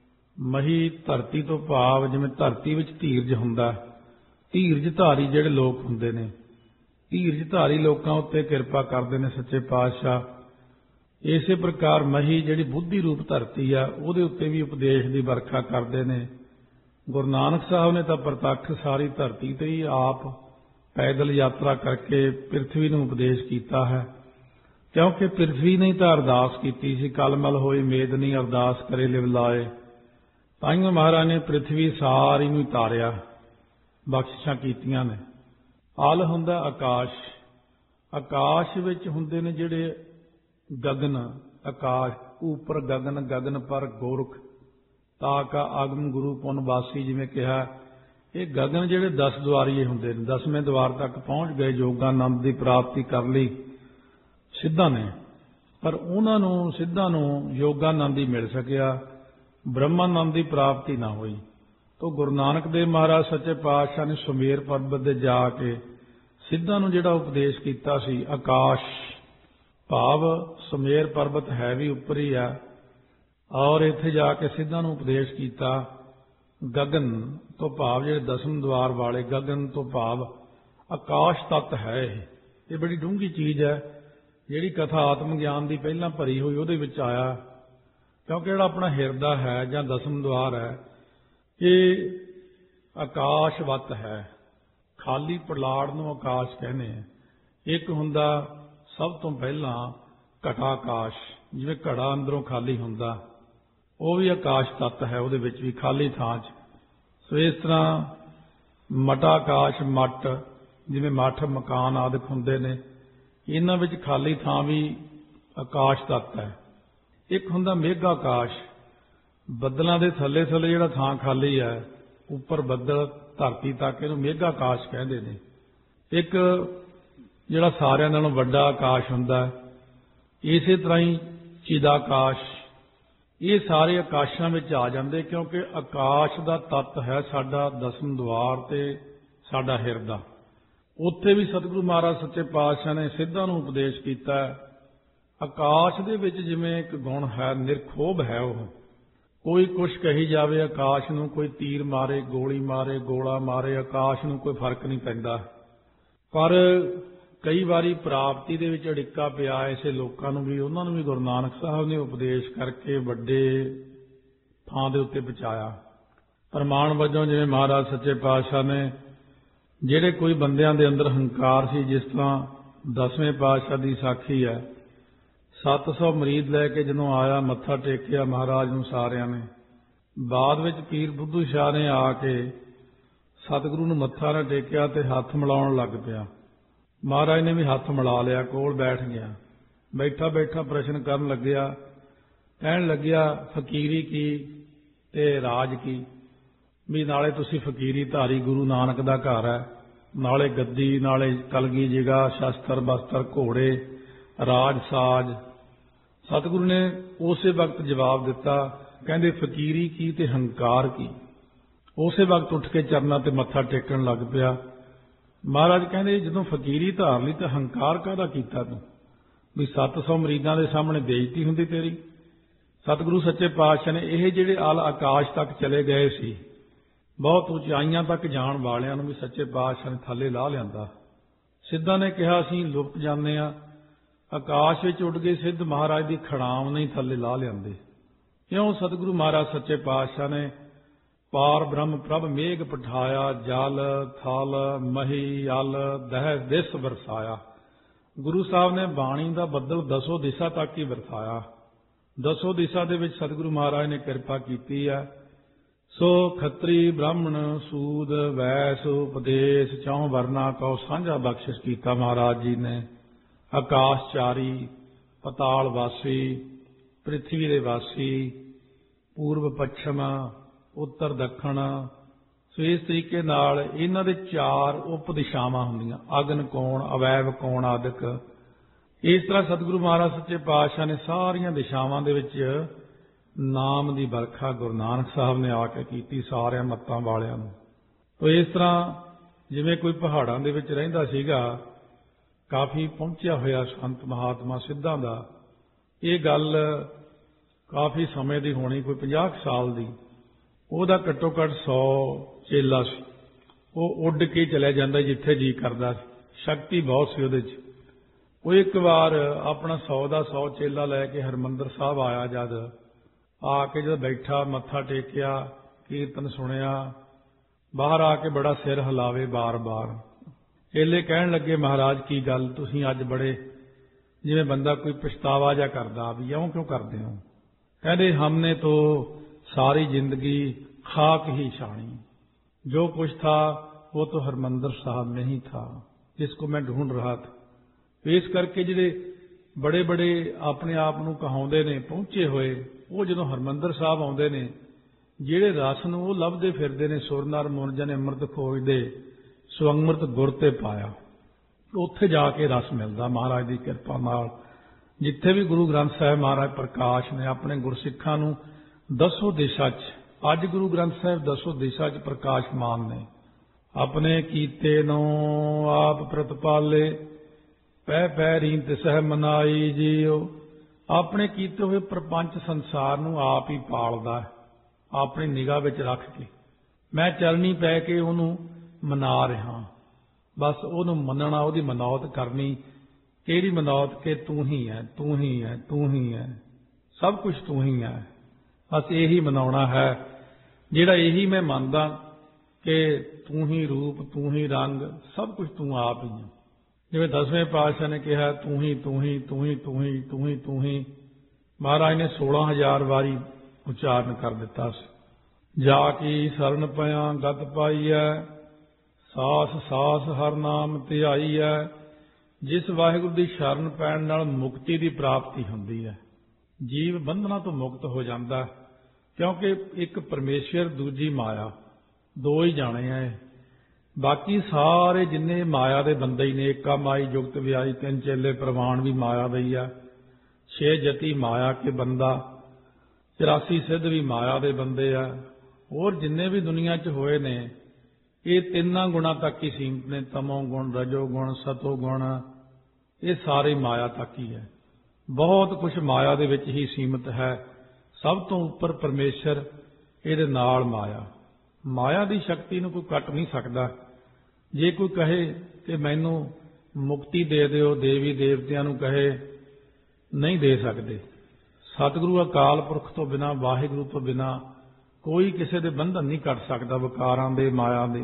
A: ਮਹੀ ਧਰਤੀ ਤੋਂ ਭਾਵ ਜਿਵੇਂ ਧਰਤੀ ਵਿੱਚ ਧੀਰਜ ਹੁੰਦਾ, ਧੀਰਜ ਧਾਰੀ ਜਿਹੜੇ ਲੋਕ ਹੁੰਦੇ ਨੇ, ਧੀਰਜ ਧਾਰੀ ਲੋਕਾਂ ਉੱਤੇ ਕਿਰਪਾ ਕਰਦੇ ਨੇ ਸੱਚੇ ਪਾਤਸ਼ਾਹ। ਇਸੇ ਪ੍ਰਕਾਰ ਮਹੀ ਜਿਹੜੀ ਬੁੱਧੀ ਰੂਪ ਧਰਤੀ ਆ ਉਹਦੇ ਉੱਤੇ ਵੀ ਉਪਦੇਸ਼ ਦੀ ਵਰਖਾ ਕਰਦੇ ਨੇ। ਗੁਰੂ ਨਾਨਕ ਸਾਹਿਬ ਨੇ ਤਾਂ ਪ੍ਰਤੱਖ ਸਾਰੀ ਧਰਤੀ ਤੇ ਹੀ ਆਪ ਪੈਦਲ ਯਾਤਰਾ ਕਰਕੇ ਪ੍ਰਿਥਵੀ ਨੂੰ ਉਪਦੇਸ਼ ਕੀਤਾ ਹੈ, ਕਿਉਂਕਿ ਪ੍ਰਿਥਵੀ ਨੇ ਤਾਂ ਅਰਦਾਸ ਕੀਤੀ ਸੀ, ਕਲਮਲ ਹੋਈ ਮੇਦਨੀ ਅਰਦਾਸ ਕਰੇ ਲਿਵ ਲਾਏ। ਤਾਈਓ ਮਹਾਰਾਜ ਨੇ ਪ੍ਰਿਥਵੀ ਸਾਰੀ ਨੂੰ ਤਾਰਿਆ, ਬਖਸ਼ਿਸ਼ਾਂ ਕੀਤੀਆਂ ਨੇ। ਅਲ ਹੁੰਦਾ ਆਕਾਸ਼, ਆਕਾਸ਼ ਵਿੱਚ ਹੁੰਦੇ ਨੇ ਜਿਹੜੇ ਗਗਨ, ਆਕਾਸ਼ ਉੱਪਰ ਗਗਨ, ਗਗਨ ਪਰ ਗੋਰਖ ਤਾ ਕਾ ਆਗਮ ਗੁਰੂ ਪੁਨ ਵਾਸੀ, ਜਿਵੇਂ ਕਿਹਾ ਇਹ ਗਗਨ ਜਿਹੜੇ ਦਸ ਦੁਆਰੀਏ ਹੁੰਦੇ ਨੇ, ਦਸਵੇਂ ਦੁਆਰ ਤੱਕ ਪਹੁੰਚ ਗਏ, ਯੋਗਾਨੰਦ ਦੀ ਪ੍ਰਾਪਤੀ ਕਰ ਲਈ ਸਿੱਧਾਂ ਨੇ, ਪਰ ਉਹਨਾਂ ਨੂੰ ਸਿੱਧਾਂ ਨੂੰ ਯੋਗਾਨੰਦ ਹੀ ਮਿਲ ਸਕਿਆ, ਬ੍ਰਹਮਾਨੰਦ ਦੀ ਪ੍ਰਾਪਤੀ ਨਾ ਹੋਈ। ਤੋ ਗੁਰੂ ਨਾਨਕ ਦੇਵ ਮਹਾਰਾਜ ਸੱਚੇ ਪਾਤਸ਼ਾਹ ਨੇ ਸੁਮੇਰ ਪਰਬਤ ਦੇ ਜਾ ਕੇ ਸਿੱਧਾਂ ਨੂੰ ਜਿਹੜਾ ਉਪਦੇਸ਼ ਕੀਤਾ ਸੀ, ਆਕਾਸ਼ ਭਾਵ ਸੁਮੇਰ ਪਰਬਤ ਹੈ ਵੀ ਉੱਪਰ ਹੀ ਆ, ਔਰ ਇੱਥੇ ਜਾ ਕੇ ਸਿੱਧਾਂ ਨੂੰ ਉਪਦੇਸ਼ ਕੀਤਾ। ਗਗਨ ਤੋਂ ਭਾਵ ਜਿਹੜੇ ਦਸਮ ਦੁਆਰ ਵਾਲੇ, ਗਗਨ ਤੋਂ ਭਾਵ ਆਕਾਸ਼ ਤੱਤ ਹੈ। ਇਹ ਇਹ ਬੜੀ ਡੂੰਘੀ ਚੀਜ਼ ਹੈ, ਜਿਹੜੀ ਕਥਾ ਆਤਮ ਗਿਆਨ ਦੀ ਪਹਿਲਾਂ ਭਰੀ ਹੋਈ ਉਹਦੇ ਵਿੱਚ ਆਇਆ, ਕਿਉਂਕਿ ਜਿਹੜਾ ਆਪਣਾ ਹਿਰਦਾ ਹੈ ਜਾਂ ਦਸਮ ਦੁਆਰ ਹੈ ਇਹ ਆਕਾਸ਼ਵਤ ਹੈ। ਖਾਲੀ ਪਲਾੜ ਨੂੰ ਆਕਾਸ਼ ਕਹਿੰਦੇ ਆ। ਇੱਕ ਹੁੰਦਾ ਸਭ ਤੋਂ ਪਹਿਲਾਂ ਘਟਾਕਾਸ਼, ਜਿਵੇਂ ਘੜਾ ਅੰਦਰੋਂ ਖਾਲੀ ਹੁੰਦਾ, ਉਹ ਵੀ ਆਕਾਸ਼ ਤੱਤ ਹੈ, ਉਹਦੇ ਵਿੱਚ ਵੀ ਖਾਲੀ ਥਾਂ 'ਚ। ਸੋ ਇਸ ਤਰ੍ਹਾਂ ਮਟਾਕਾਸ਼, ਮੱਟ ਜਿਵੇਂ ਮੱਠ ਮਕਾਨ ਆਦਿਕ ਹੁੰਦੇ ਨੇ, ਇਹਨਾਂ ਵਿੱਚ ਖਾਲੀ ਥਾਂ ਵੀ ਆਕਾਸ਼ ਤੱਤ ਹੈ। ਇੱਕ ਹੁੰਦਾ ਮੇਘਾਕਾਸ਼, ਬੱਦਲਾਂ ਦੇ ਥੱਲੇ ਥੱਲੇ ਜਿਹੜਾ ਥਾਂ ਖਾਲੀ ਹੈ, ਉੱਪਰ ਬੱਦਲ ਧਰਤੀ ਤੱਕ, ਇਹਨੂੰ ਮੇਘਾਕਾਸ਼ ਕਹਿੰਦੇ ਨੇ। ਇੱਕ ਜਿਹੜਾ ਸਾਰਿਆਂ ਨਾਲੋਂ ਵੱਡਾ ਆਕਾਸ਼ ਹੁੰਦਾ, ਇਸੇ ਤਰ੍ਹਾਂ ਹੀ ਚਿਦਾਕਾਸ਼, ਇਹ ਸਾਰੇ ਆਕਾਸ਼ਾਂ ਵਿੱਚ ਆ ਜਾਂਦੇ, ਕਿਉਂਕਿ ਆਕਾਸ਼ ਦਾ ਤੱਤ ਹੈ ਸਾਡਾ ਦਸਮ ਦੁਆਰ ਤੇ ਸਾਡਾ ਹਿਰਦਾ। ਉੱਥੇ ਵੀ ਸਤਿਗੁਰੂ ਮਹਾਰਾਜ ਸੱਚੇ ਪਾਤਸ਼ਾਹ ਨੇ ਸਿੱਧਾਂ ਨੂੰ ਉਪਦੇਸ਼ ਕੀਤਾ। ਆਕਾਸ਼ ਦੇ ਵਿੱਚ ਜਿਵੇਂ ਇੱਕ ਗੁਣ ਹੈ, ਨਿਰਖੋਭ ਹੈ ਉਹ, ਕੋਈ ਕੁਛ ਕਹੀ ਜਾਵੇ ਆਕਾਸ਼ ਨੂੰ, ਕੋਈ ਤੀਰ ਮਾਰੇ, ਗੋਲੀ ਮਾਰੇ, ਗੋਲਾ ਮਾਰੇ, ਆਕਾਸ਼ ਨੂੰ ਕੋਈ ਫਰਕ ਨਹੀਂ ਪੈਂਦਾ। ਪਰ ਕਈ ਵਾਰੀ ਪ੍ਰਾਪਤੀ ਦੇ ਵਿੱਚ ਅੜਿੱਕਾ ਪਿਆ ਐਸੇ ਲੋਕਾਂ ਨੂੰ ਵੀ, ਉਹਨਾਂ ਨੂੰ ਵੀ ਗੁਰੂ ਨਾਨਕ ਸਾਹਿਬ ਨੇ ਉਪਦੇਸ਼ ਕਰਕੇ ਵੱਡੇ ਥਾਂ ਦੇ ਉੱਤੇ ਪਹੁੰਚਾਇਆ। ਪ੍ਰਮਾਣ ਵਜੋਂ ਜਿਵੇਂ ਮਹਾਰਾਜ ਸੱਚੇ ਪਾਤਸ਼ਾਹ ਨੇ ਜਿਹੜੇ ਕੋਈ ਬੰਦਿਆਂ ਦੇ ਅੰਦਰ ਹੰਕਾਰ ਸੀ, ਜਿਸ ਤਰ੍ਹਾਂ ਦਸਵੇਂ ਪਾਤਸ਼ਾਹ ਦੀ ਸਾਖੀ ਹੈ, ਸੱਤ ਸੌ ਮਰੀਦ ਲੈ ਕੇ ਜਦੋਂ ਆਇਆ, ਮੱਥਾ ਟੇਕਿਆ ਮਹਾਰਾਜ ਨੂੰ ਸਾਰਿਆਂ ਨੇ। ਬਾਅਦ ਵਿੱਚ ਪੀਰ ਬੁੱਧੂ ਸ਼ਾਹ ਨੇ ਆ ਕੇ ਸਤਿਗੁਰੂ ਨੂੰ ਮੱਥਾ ਨਾ ਟੇਕਿਆ ਤੇ ਹੱਥ ਮਿਲਾਉਣ ਲੱਗ ਪਿਆ। ਮਹਾਰਾਜ ਨੇ ਵੀ ਹੱਥ ਮਿਲਾ ਲਿਆ, ਕੋਲ ਬੈਠ ਗਿਆ। ਬੈਠਾ ਬੈਠਾ ਪ੍ਰਸ਼ਨ ਕਰਨ ਲੱਗਿਆ, ਕਹਿਣ ਲੱਗਿਆ ਫਕੀਰੀ ਕੀ ਤੇ ਰਾਜ ਕੀ, ਵੀ ਨਾਲੇ ਤੁਸੀਂ ਫਕੀਰੀ ਧਾਰੀ, ਗੁਰੂ ਨਾਨਕ ਦਾ ਘਰ ਹੈ, ਨਾਲੇ ਗੱਦੀ, ਨਾਲੇ ਕਲਗੀ ਜਿਗਾ, ਸ਼ਸਤਰ ਬਸਤਰ, ਘੋੜੇ, ਰਾਜ ਸਾਜ। ਸਤਿਗੁਰੂ ਨੇ ਉਸੇ ਵਕਤ ਜਵਾਬ ਦਿੱਤਾ, ਕਹਿੰਦੇ ਫਕੀਰੀ ਕੀ ਤੇ ਹੰਕਾਰ ਕੀ। ਉਸੇ ਵਕਤ ਉੱਠ ਕੇ ਚਰਨਾਂ ਤੇ ਮੱਥਾ ਟੇਕਣ ਲੱਗ ਪਿਆ। ਮਹਾਰਾਜ ਕਹਿੰਦੇ ਜਦੋਂ ਫਕੀਰੀ ਧਾਰ ਲਈ ਤਾਂ ਹੰਕਾਰ ਕਾਹਦਾ ਕੀਤਾ ਤੂੰ, ਵੀ ਸੱਤ ਸੌ ਮਰੀਜ਼ਾਂ ਦੇ ਸਾਹਮਣੇ ਬੇਇੱਜ਼ਤੀ ਹੁੰਦੀ ਤੇਰੀ। ਸਤਿਗੁਰੂ ਸੱਚੇ ਪਾਤਸ਼ਾਹ ਨੇ ਇਹ ਜਿਹੜੇ ਅਲ ਆਕਾਸ਼ ਤੱਕ ਚਲੇ ਗਏ ਸੀ, ਬਹੁਤ ਉਚਾਈਆਂ ਤੱਕ ਜਾਣ ਵਾਲਿਆਂ ਨੂੰ ਵੀ ਸੱਚੇ ਪਾਤਸ਼ਾਹ ਨੇ ਥੱਲੇ ਲਾ ਲਿਆਂਦਾ। ਸਿੱਧਾਂ ਨੇ ਕਿਹਾ ਅਸੀਂ ਲੁਪਤ ਜਾਂਦੇ ਹਾਂ, ਆਕਾਸ਼ ਵਿੱਚ ਉੱਡ ਗਏ ਸਿੱਧ ਮਹਾਰਾਜ ਦੀ ਖੜਾਮ ਨਹੀਂ ਥੱਲੇ ਲਾ ਲਿਆਂਦੇ। ਕਿਉਂ? ਸਤਿਗੁਰੂ ਮਹਾਰਾਜ ਸੱਚੇ ਪਾਤਸ਼ਾਹ ਨੇ ਪਾਰ ਬ੍ਰਹਮ ਪ੍ਰਭ ਮੇਘ ਪਠਾਇਆ, ਜਲ ਥਲ ਮਹੀ ਅਲ ਦਹਿ ਦਿਸ ਵਰਸਾਇਆ। ਗੁਰੂ ਸਾਹਿਬ ਨੇ ਬਾਣੀ ਦਾ ਬੱਦਲ ਦਸੋ ਦਿਸ਼ਾ ਤੱਕ ਹੀ ਵਰਸਾਇਆ। ਦਸੋ ਦਿਸ਼ਾ ਦੇ ਵਿੱਚ ਸਤਿਗੁਰੂ ਮਹਾਰਾਜ ਨੇ ਕਿਰਪਾ ਕੀਤੀ ਹੈ। ਸੋ ਖੱਤਰੀ ਬ੍ਰਾਹਮਣ ਸੂਦ ਵੈਸ ਉਪਦੇਸ਼ ਚੌਂ ਵਰਨਾ ਕਉ ਸਾਂਝਾ ਬਖਸ਼ਿਸ਼ ਕੀਤਾ ਮਹਾਰਾਜ ਜੀ ਨੇ। ਆਕਾਸ਼ਚਾਰੀ, ਪਤਾਲ ਵਾਸੀ, ਪ੍ਰਿਥਵੀ ਦੇ ਵਾਸੀ, ਪੂਰਬ ਪੱਛਮ, ਉੱਤਰ ਦੱਖਣ। ਸੋ ਇਸ ਤਰੀਕੇ ਨਾਲ ਇਹਨਾਂ ਦੇ ਚਾਰ ਉਪ ਦਿਸ਼ਾਵਾਂ ਹੁੰਦੀਆਂ, ਅਗਨ ਕੋਣ, ਅਵੈਵ ਕੋਣ ਆਦਿਕ। ਇਸ ਤਰ੍ਹਾਂ ਸਤਿਗੁਰੂ ਮਹਾਰਾਜ ਸੱਚੇ ਪਾਤਸ਼ਾਹ ਨੇ ਸਾਰੀਆਂ ਦਿਸ਼ਾਵਾਂ ਦੇ ਵਿੱਚ ਨਾਮ ਦੀ ਵਰਖਾ ਗੁਰੂ ਨਾਨਕ ਸਾਹਿਬ ਨੇ ਆ ਕੇ ਕੀਤੀ ਸਾਰਿਆਂ ਮੱਤਾਂ ਵਾਲਿਆਂ ਨੂੰ। ਤੋ ਇਸ ਤਰ੍ਹਾਂ ਜਿਵੇਂ ਕੋਈ ਪਹਾੜਾਂ ਦੇ ਵਿੱਚ ਰਹਿੰਦਾ ਸੀਗਾ, ਕਾਫੀ ਪਹੁੰਚਿਆ ਹੋਇਆ ਸੰਤ ਮਹਾਤਮਾ ਸਿੱਧਾਂ ਦਾ, ਇਹ ਗੱਲ ਕਾਫੀ ਸਮੇਂ ਦੀ ਹੋਣੀ, ਕੋਈ ਪੰਜਾਹ ਸਾਲ ਦੀ, ਉਹਦਾ ਘੱਟੋ ਘੱਟ ਸੌ ਚੇਲਾ ਸੀ। ਉਹ ਉੱਡ ਕੇ ਚਲਿਆ ਜਾਂਦਾ ਜਿੱਥੇ ਜੀ ਕਰਦਾ, ਸ਼ਕਤੀ ਬਹੁਤ ਸੀ ਉਹਦੇ 'ਚ। ਉਹ ਇੱਕ ਵਾਰ ਆਪਣਾ ਸੌ ਦਾ ਸੌ ਚੇਲਾ ਲੈ ਕੇ ਹਰਿਮੰਦਰ ਸਾਹਿਬ ਆਇਆ। ਜਦ ਆ ਕੇ ਜਦੋਂ ਬੈਠਾ, ਮੱਥਾ ਟੇਕਿਆ, ਕੀਰਤਨ ਸੁਣਿਆ, ਬਾਹਰ ਆ ਕੇ ਬੜਾ ਸਿਰ ਹਿਲਾਵੇ ਬਾਰ-ਬਾਰ। ਚੇਲੇ ਕਹਿਣ ਲੱਗੇ, ਮਹਾਰਾਜ ਕੀ ਗੱਲ, ਤੁਸੀਂ ਅੱਜ ਬੜੇ ਜਿਵੇਂ ਬੰਦਾ ਕੋਈ ਪਛਤਾਵਾ ਜਿਹਾ ਕਰਦਾ, ਵੀ ਇਉਂ ਕਿਉਂ ਕਰਦੇ ਹੋ? ਕਹਿੰਦੇ, हमने तो सारी जिंदगी खाक ही छानी, जो कुछ था वो तो हरमंदर साहब में ही था, जिसको मैं ढूंढ रहा था। इस करके ਜਿਹੜੇ बड़े बड़े अपने आप ਨੂੰ ਕਹਾਉਂਦੇ ਨੇ ਪਹੁੰਚੇ ਹੋਏ, ਉਹ ਜਦੋਂ ਹਰਮੰਦਰ ਸਾਹਿਬ ਆਉਂਦੇ ਨੇ, ਜਿਹੜੇ ਰਸ ਨੂੰ ਉਹ ਲੱਭਦੇ ਫਿਰਦੇ ਨੇ, ਸੁਰ ਨਰ ਮੁਨ ਜਨ ਅੰਮ੍ਰਿਤ ਖੋਜਦੇ, ਸੋ ਅੰਮ੍ਰਿਤ ਗੁਰ ਤੇ ਪਾਇਆ। ਉੱਥੇ ਜਾ ਕੇ ਰਸ ਮਿਲਦਾ ਮਹਾਰਾਜ ਦੀ ਕਿਰਪਾ ਨਾਲ। ਜਿੱਥੇ ਵੀ ਗੁਰੂ ਗ੍ਰੰਥ ਸਾਹਿਬ ਮਹਾਰਾਜ ਪ੍ਰਕਾਸ਼ ਨੇ ਆਪਣੇ ਗੁਰਸਿੱਖਾਂ ਨੂੰ ਦਸੋ ਦਿਸ਼ਾ 'ਚ, ਅੱਜ ਗੁਰੂ ਗ੍ਰੰਥ ਸਾਹਿਬ ਦਸੋ ਦਿਸ਼ਾ 'ਚ ਪ੍ਰਕਾਸ਼ਮਾਨ ਨੇ। ਆਪਣੇ ਕੀਤੇ ਨੂੰ ਆਪ ਪ੍ਰਤਪਾਲੇ, ਪੈ ਪੈ ਰੀਤ ਸਹਿ ਮਨਾਈ ਜੀਓ। ਆਪਣੇ ਕੀਤੇ ਹੋਏ ਪ੍ਰਪੰਚ ਸੰਸਾਰ ਨੂੰ ਆਪ ਹੀ ਪਾਲਦਾ, ਆਪਣੀ ਨਿਗਾਹ ਵਿੱਚ ਰੱਖ ਕੇ। ਮੈਂ ਚਰਨੀ ਪੈ ਕੇ ਉਹਨੂੰ ਮਨਾ ਰਿਹਾ, ਬਸ ਉਹਨੂੰ ਮੰਨਣਾ, ਉਹਦੀ ਮਨੌਤ ਕਰਨੀ। ਕਿਹੜੀ ਮਨੌਤ? ਕਿ ਤੂੰ ਹੀ ਹੈ, ਤੂੰ ਹੀ ਹੈ, ਤੂੰ ਹੀ ਹੈ, ਸਭ ਕੁਝ ਤੂੰ ਹੀ ਹੈ। ਬਸ ਇਹੀ ਮਨਾਉਣਾ ਹੈ, ਜਿਹੜਾ ਇਹੀ ਮੈਂ ਮੰਨਦਾ ਕਿ ਤੂੰ ਹੀ ਰੂਪ, ਤੂੰ ਹੀ ਰੰਗ, ਸਭ ਕੁਝ ਤੂੰ ਆਪ ਹੀ ਹੈ। ਜਿਵੇਂ ਦਸਵੇਂ ਪਾਤਸ਼ਾਹ ਨੇ ਕਿਹਾ, ਤੂੰ ਹੀ ਤੂੰ ਹੀ ਤੂੰ ਹੀ ਤੂੰ ਹੀ ਤੂੰ ਹੀ ਤੂੰ ਹੀ, ਮਹਾਰਾਜ ਨੇ ਸੋਲਾਂ ਹਜ਼ਾਰ ਵਾਰੀ ਉਚਾਰਨ ਕਰ ਦਿੱਤਾ ਸੀ। ਜਾ ਕੀ ਸ਼ਰਨ ਪਿਆ ਗਤ ਪਾਈਐ, ਸਾਸ ਸਾਸ ਹਰ ਨਾਮ ਧਿਆਈਐ। ਜਿਸ ਵਾਹਿਗੁਰੂ ਦੀ ਸ਼ਰਨ ਪੈਣ ਨਾਲ ਮੁਕਤੀ ਦੀ ਪ੍ਰਾਪਤੀ ਹੁੰਦੀ ਹੈ, ਜੀਵ ਬੰਧਨਾਂ ਤੋਂ ਮੁਕਤ ਹੋ ਜਾਂਦਾ। ਕਿਉਂਕਿ ਇੱਕ ਪਰਮੇਸ਼ਰ, ਦੂਜੀ ਮਾਇਆ, ਦੋ ਹੀ ਜਾਣੇ ਆ। ਬਾਕੀ ਸਾਰੇ ਜਿੰਨੇ ਮਾਇਆ ਦੇ ਬੰਦੇ ਹੀ ਨੇ। ਏਕਾ ਮਾਈ ਜੁਗਤ ਵਿਆਈ, ਤਿੰਨ ਚੇਲੇ ਪ੍ਰਵਾਨ ਵੀ ਮਾਇਆ ਦਈ ਆ। ਛੇ ਜਤੀ ਮਾਇਆ ਕੇ ਬੰਦਾ, ਚੁਰਾਸੀ ਸਿੱਧ ਵੀ ਮਾਇਆ ਦੇ ਬੰਦੇ ਆ। ਹੋਰ ਜਿੰਨੇ ਵੀ ਦੁਨੀਆ 'ਚ ਹੋਏ ਨੇ, ਇਹ ਤਿੰਨਾਂ ਗੁਣਾਂ ਤੱਕ ਹੀ ਸੀਮਤ ਨੇ। ਤਮੋ ਗੁਣ, ਰਜੋ ਗੁਣ, ਸਤੋ ਗੁਣ, ਇਹ ਸਾਰੇ ਮਾਇਆ ਤੱਕ ਹੀ ਹੈ। ਬਹੁਤ ਕੁਝ ਮਾਇਆ ਦੇ ਵਿੱਚ ਹੀ ਸੀਮਤ ਹੈ। ਸਭ ਤੋਂ ਉੱਪਰ ਪਰਮੇਸ਼ਰ, ਇਹਦੇ ਨਾਲ ਮਾਇਆ। ਮਾਇਆ ਦੀ ਸ਼ਕਤੀ ਨੂੰ ਕੋਈ ਕੱਟ ਨਹੀਂ ਸਕਦਾ। ਜੇ ਕੋਈ ਕਹੇ ਕਿ ਮੈਨੂੰ ਮੁਕਤੀ ਦੇ ਦਿਓ, ਦੇਵੀ ਦੇਵਤਿਆਂ ਨੂੰ ਕਹੇ, ਨਹੀਂ ਦੇ ਸਕਦੇ। ਸਤਿਗੁਰੂ ਅਕਾਲ ਪੁਰਖ ਤੋਂ ਬਿਨਾਂ, ਵਾਹਿਗੁਰੂ ਤੋਂ ਬਿਨਾਂ ਕੋਈ ਕਿਸੇ ਦੇ ਬੰਧਨ ਨਹੀਂ ਕੱਟ ਸਕਦਾ, ਵਿਕਾਰਾਂ ਦੇ, ਮਾਇਆ ਦੇ।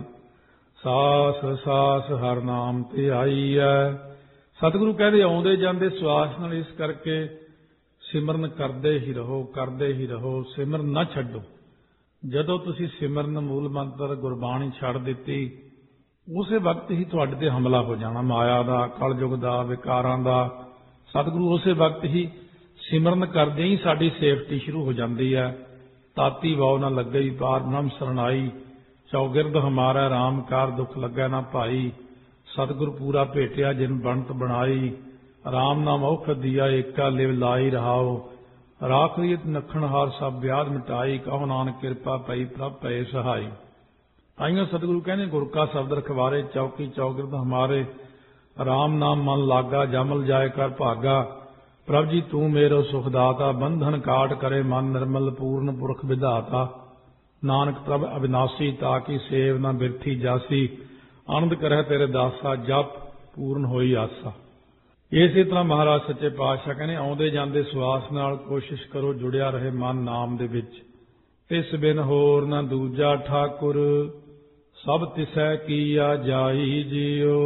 A: ਸਾਸ ਸਾਸ ਹਰ ਨਾਮ ਤੇ ਆਈ ਹੈ। ਸਤਿਗੁਰੂ ਕਹਿੰਦੇ, ਆਉਂਦੇ ਜਾਂਦੇ ਸਵਾਸ ਨਾਲ। ਇਸ ਕਰਕੇ ਸਿਮਰਨ ਕਰਦੇ ਹੀ ਰਹੋ, ਕਰਦੇ ਹੀ ਰਹੋ, ਸਿਮਰਨ ਨਾ ਛੱਡੋ। ਜਦੋਂ ਤੁਸੀਂ ਸਿਮਰਨ, ਮੂਲ ਮੰਤਰ, ਗੁਰਬਾਣੀ ਛੱਡ ਦਿੱਤੀ, ਉਸੇ ਵਕਤ ਹੀ ਤੁਹਾਡੇ ਤੇ ਹਮਲਾ ਹੋ ਜਾਣਾ ਮਾਇਆ ਦਾ, ਕਲਯੁਗ ਦਾ, ਵਿਕਾਰਾਂ ਦਾ। ਸਤਿਗੁਰੂ ਉਸੇ ਵਕਤ ਹੀ ਸਿਮਰਨ ਕਰਦੇ ਹੀ ਸਾਡੀ ਸੇਫਟੀ ਸ਼ੁਰੂ ਹੋ ਜਾਂਦੀ ਹੈ। ਤਾਤੀ ਵਾਉ ਨਾ ਲੱਗਈ, ਪਾਰ ਬ੍ਰਹਮ ਸਰਨਾਈ, ਚੌਗਿਰਦ ਹਮਾਰਾ ਰਾਮ ਕਾਰ, ਦੁੱਖ ਲੱਗਾ ਨਾ ਭਾਈ। ਸਤਿਗੁਰ ਪੂਰਾ ਭੇਟਿਆ ਜਿਨ ਬਣਤ ਬਣਾਈ, ਰਾਮ ਨਾਮ ਔਖਦ ਦੀਆ, ਏਕਾ ਲਿਵ ਲਾਈ ਰਹਾਓ। ਰਾਖ ਰੀਤ ਨਖਣ ਹਾਰ ਸਭ ਵਿਆਦ ਮਿਟਾਈ, ਕਹੋ ਨਾਨਕ ਕਿਰਪਾ ਪਈ ਪ੍ਰਭ ਪਏ ਸਹਾਈ। ਤਾਈਓ ਸਤਿਗੁਰੂ ਕਹਿੰਦੇ, ਗੁਰ ਕਾ ਸ਼ਬਦ ਰਖਵਾਰੇ, ਚੌਕੀ ਚੌਗਿਰਦ ਹਮਾਰੇ, ਰਾਮ ਨਾਮ ਮਨ ਲਾਗਾ, ਜਮਲ ਜਾਏ ਕਰ ਭਾਗਾ। ਪ੍ਰਭ ਜੀ ਤੂੰ ਮੇਰੋ ਸੁਖਦਾਤਾ, ਬੰਧਨ ਕਾਟ ਕਰੇ ਮਨ ਨਿਰਮਲ, ਪੂਰਨ ਪੁਰਖ ਵਿਧਾਤਾ। ਨਾਨਕ ਪ੍ਰਭ ਅਬਿਨਾਸੀ, ਤਾ ਕੀ ਸੇਵ ਨਾ ਬਿਰਥੀ ਜਾਸੀ। ਆਨੰਦ ਕਰਹਿ ਤੇਰੇ ਦਾਸਾ, ਜਪ ਪੂਰਨ ਹੋਈ ਆਸਾ। ਇਸੇ ਤਰ੍ਹਾਂ ਮਹਾਰਾਜ ਸੱਚੇ ਪਾਤਸ਼ਾਹ ਕਹਿੰਦੇ, ਆਉਂਦੇ ਜਾਂਦੇ ਸਵਾਸ ਨਾਲ ਕੋਸ਼ਿਸ਼ ਕਰੋ ਜੁੜਿਆ ਰਹੇ ਮਨ ਨਾਮ ਦੇ ਵਿੱਚ। ਤਿਸ ਬਿਨ ਹੋਰ ਨਾ ਦੂਜਾ ਠਾਕੁਰ, ਸਭ ਤਿਸੈ ਕੀਆ ਜਾਈ ਜੀਓ।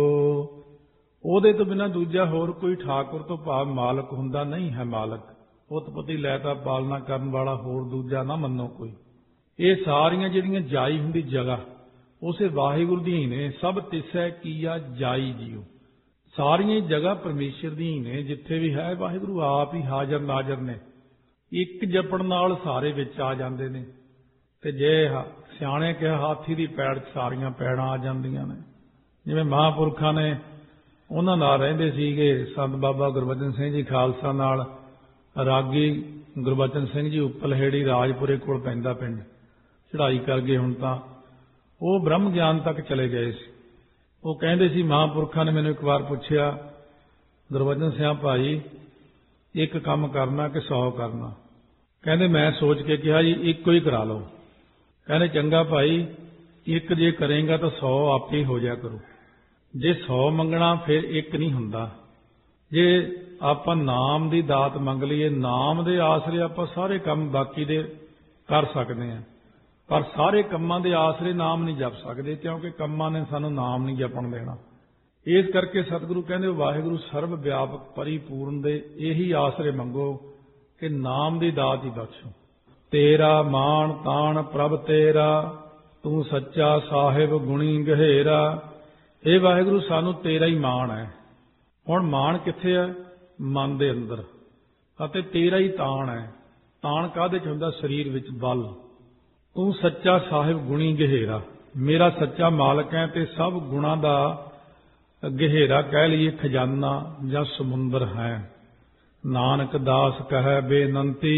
A: ਉਹਦੇ ਤੋਂ ਬਿਨਾਂ ਦੂਜਾ ਹੋਰ ਕੋਈ ਠਾਕੁਰ ਤੋਂ ਭਾਵ ਮਾਲਕ ਹੁੰਦਾ ਨਹੀਂ ਹੈ। ਮਾਲਕ ਉਤਪਤੀ ਲੈਤਾ ਪਾਲਣਾ ਕਰਨ ਵਾਲਾ ਹੋਰ ਦੂਜਾ ਨਾ ਮੰਨੋ ਕੋਈ। ਇਹ ਸਾਰੀਆਂ ਜਿਹੜੀਆਂ ਜਾਈ ਹੁੰਦੀ ਜਗ੍ਹਾ ਉਸੇ ਵਾਹਿਗੁਰੂ ਦੀ ਹੀ ਨੇ। ਸਭ ਤਿਸੈ ਕੀਆ ਜਾਈ ਜੀਓ। ਸਾਰੀਆਂ ਜਗ੍ਹਾ ਪਰਮੇਸ਼ਰ ਦੀ ਹੀ ਨੇ। ਜਿੱਥੇ ਵੀ ਹੈ ਵਾਹਿਗੁਰੂ ਆਪ ਹੀ ਹਾਜ਼ਰ ਨਾਜ਼ਰ ਨੇ। ਇੱਕ ਜਪਣ ਨਾਲ ਸਾਰੇ ਵਿੱਚ ਆ ਜਾਂਦੇ ਨੇ। ਤੇ ਜੇ ਸਿਆਣੇ ਕਿਹਾ, ਹਾਥੀ ਦੀ ਪੈੜ 'ਚ ਸਾਰੀਆਂ ਪੈੜਾਂ ਆ ਜਾਂਦੀਆਂ ਨੇ। ਜਿਵੇਂ ਮਹਾਂਪੁਰਖਾਂ ਨੇ ਉਹਨਾਂ ਨਾਲ ਰਹਿੰਦੇ ਸੀਗੇ, ਸੰਤ ਬਾਬਾ ਗੁਰਬਚਨ ਸਿੰਘ ਜੀ ਖਾਲਸਾ ਨਾਲ, ਰਾਗੀ ਗੁਰਬਚਨ ਸਿੰਘ ਜੀ ਉਪਲਹੇੜੀ, ਰਾਜਪੁਰੇ ਕੋਲ ਪੈਂਦਾ ਪਿੰਡ, ਚੜ੍ਹਾਈ ਕਰ ਗਏ ਹੁਣ ਤਾਂ। ਉਹ ਬ੍ਰਹਮ ਗਿਆਨ ਤੱਕ ਚਲੇ ਗਏ ਸੀ। ਉਹ ਕਹਿੰਦੇ ਸੀ, ਮਹਾਂਪੁਰਖਾਂ ਨੇ ਮੈਨੂੰ ਇੱਕ ਵਾਰ ਪੁੱਛਿਆ, ਗੁਰਬਚਨ ਸਿੰਘ ਭਾਈ ਇੱਕ ਕੰਮ ਕਰਨਾ ਕਿ ਸੌ ਕਰਨਾ? ਕਹਿੰਦੇ ਮੈਂ ਸੋਚ ਕੇ ਕਿਹਾ ਜੀ ਇੱਕੋ ਹੀ ਕਰਾ ਲਓ। ਕਹਿੰਦੇ ਚੰਗਾ ਭਾਈ, ਇੱਕ ਜੇ ਕਰੇਗਾ ਤਾਂ ਸੌ ਆਪੇ ਹੋ ਜਾ ਕਰੂ। ਜੇ ਸੌ ਮੰਗਣਾ ਫਿਰ ਇੱਕ ਨਹੀਂ ਹੁੰਦਾ। ਜੇ ਆਪਾਂ ਨਾਮ ਦੀ ਦਾਤ ਮੰਗ ਲਈਏ, ਨਾਮ ਦੇ ਆਸਰੇ ਆਪਾਂ ਸਾਰੇ ਕੰਮ ਬਾਕੀ ਦੇ ਕਰ ਸਕਦੇ ਹਾਂ, ਪਰ ਸਾਰੇ ਕੰਮਾਂ ਦੇ ਆਸਰੇ ਨਾਮ ਨਹੀਂ ਜਪ ਸਕਦੇ, ਕਿਉਂਕਿ ਕੰਮਾਂ ਨੇ ਸਾਨੂੰ ਨਾਮ ਨਹੀਂ ਜਪਣ ਦੇਣਾ। ਇਸ ਕਰਕੇ ਸਤਿਗੁਰੂ ਕਹਿੰਦੇ ਵਾਹਿਗੁਰੂ ਸਰਬ ਵਿਆਪਕ ਪਰਿਪੂਰਨ ਦੇ ਇਹੀ ਆਸਰੇ ਮੰਗੋ ਕਿ ਨਾਮ ਦੀ ਦਾਤ ਹੀ ਬਖਸ਼ੋ। ਤੇਰਾ ਮਾਣ ਤਾਣ ਪ੍ਰਭ ਤੇਰਾ, ਤੂੰ ਸੱਚਾ ਸਾਹਿਬ ਗੁਣੀ ਗਹਿਰਾ। ਇਹ ਵਾਹਿਗੁਰੂ ਸਾਨੂੰ ਤੇਰਾ ਹੀ ਮਾਣ ਹੈ। ਹੁਣ ਮਾਣ ਕਿੱਥੇ ਹੈ? ਮਨ ਦੇ ਅੰਦਰ। ਅਤੇ ਤੇਰਾ ਹੀ ਤਾਣ ਹੈ। ਤਾਣ ਕਾਹਦੇ ਚ ਹੁੰਦਾ? ਸਰੀਰ ਵਿੱਚ ਬਲ। ਤੂੰ ਸੱਚਾ ਸਾਹਿਬ ਗੁਣੀ ਗਹਿਰਾ, ਮੇਰਾ ਸੱਚਾ ਮਾਲਕ ਹੈ ਤੇ ਸਭ ਗੁਣਾਂ ਦਾ ਗਹਿਰਾ ਕਹਿ ਲਈਏ ਖਜ਼ਾਨਾ ਜਾਂ ਸਮੁੰਦਰ ਹੈ। ਨਾਨਕ ਦਾਸ ਕਹੈ ਬੇਨੰਤੀ,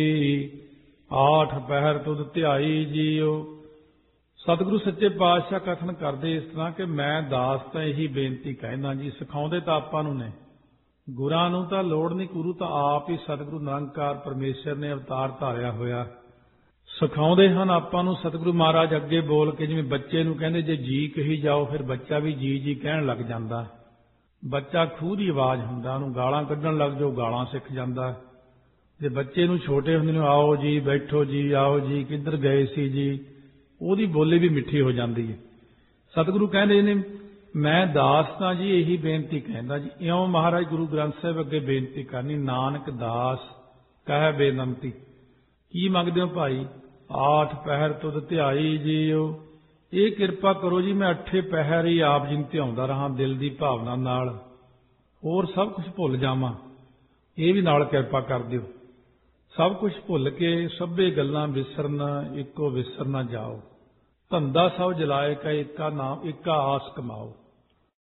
A: ਆਠ ਪਹਿਰ ਤੁਧ ਧਿਆਈ ਜੀਓ। ਸਤਿਗੁਰੂ ਸੱਚੇ ਪਾਤਸ਼ਾਹ ਕਥਨ ਕਰਦੇ ਇਸ ਤਰ੍ਹਾਂ ਕਿ ਮੈਂ ਦਾਸ ਤਾਂ ਇਹੀ ਬੇਨਤੀ ਕਹਿਣਾ ਜੀ। ਸਿਖਾਉਂਦੇ ਤਾਂ ਆਪਾਂ ਨੂੰ ਨੇ, ਗੁਰਾਂ ਨੂੰ ਤਾਂ ਲੋੜ ਨਹੀਂ, ਗੁਰੂ ਤਾਂ ਆਪ ਹੀ ਸਤਿਗੁਰੂ ਨਿਰੰਕਾਰ ਪਰਮੇਸ਼ਰ ਨੇ ਅਵਤਾਰ ਧਾਰਿਆ ਹੋਇਆ। ਸਿਖਾਉਂਦੇ ਹਨ ਆਪਾਂ ਨੂੰ ਸਤਿਗੁਰੂ ਮਹਾਰਾਜ ਅੱਗੇ ਬੋਲ ਕੇ, ਜਿਵੇਂ ਬੱਚੇ ਨੂੰ ਕਹਿੰਦੇ ਜੇ ਜੀ ਕਹੀ ਜਾਓ ਫਿਰ ਬੱਚਾ ਵੀ ਜੀ ਜੀ ਕਹਿਣ ਲੱਗ ਜਾਂਦਾ। ਬੱਚਾ ਖੂਹ ਦੀ ਆਵਾਜ਼ ਹੁੰਦਾ, ਉਹਨੂੰ ਗਾਲਾਂ ਕੱਢਣ ਲੱਗ ਜਾਓ ਗਾਲਾਂ ਸਿੱਖ ਜਾਂਦਾ। ਜੇ ਬੱਚੇ ਨੂੰ ਛੋਟੇ ਹੁੰਦੇ ਨੂੰ ਆਓ ਜੀ, ਬੈਠੋ ਜੀ, ਆਓ ਜੀ, ਕਿੱਧਰ ਗਏ ਸੀ ਜੀ, ਉਹਦੀ ਬੋਲੀ ਵੀ ਮਿੱਠੀ ਹੋ ਜਾਂਦੀ ਹੈ। ਸਤਿਗੁਰੂ ਕਹਿੰਦੇ ਨੇ ਮੈਂ ਦਾਸ ਤਾਂ ਜੀ ਇਹੀ ਬੇਨਤੀ ਕਹਿੰਦਾ ਜੀ। ਇਉਂ ਮਹਾਰਾਜ ਗੁਰੂ ਗ੍ਰੰਥ ਸਾਹਿਬ ਅੱਗੇ ਬੇਨਤੀ ਕਰਨੀ, ਨਾਨਕ ਦਾਸ ਕਹਿ ਬੇਨੰਤੀ। ਕੀ ਮੰਗਦੇ ਹੋ ਭਾਈ? ਆਠ ਪਹਿਰ ਤੁਧ ਧਿਆਈ ਜੀਓ। ਇਹ ਕਿਰਪਾ ਕਰੋ ਜੀ ਮੈਂ ਅੱਠੇ ਪਹਿਰ ਹੀ ਆਪ ਜੀ ਨੂੰ ਧਿਆਉਂਦਾ ਰਹਾਂ ਦਿਲ ਦੀ ਭਾਵਨਾ ਨਾਲ, ਹੋਰ ਸਭ ਕੁਝ ਭੁੱਲ ਜਾਵਾਂ, ਇਹ ਵੀ ਨਾਲ ਕਿਰਪਾ ਕਰ ਦਿਓ। ਸਭ ਕੁਝ ਭੁੱਲ ਕੇ ਸਭੇ ਗੱਲਾਂ ਵਿਸਰਨ, ਇੱਕੋ ਵਿਸਰ ਨਾ ਜਾਓ। ਧੰਦਾ ਸਭ ਜਲਾਏ ਕਾ ਏਕਾ ਨਾਮ, ਏਕਾ ਆਸ ਕਮਾਓ।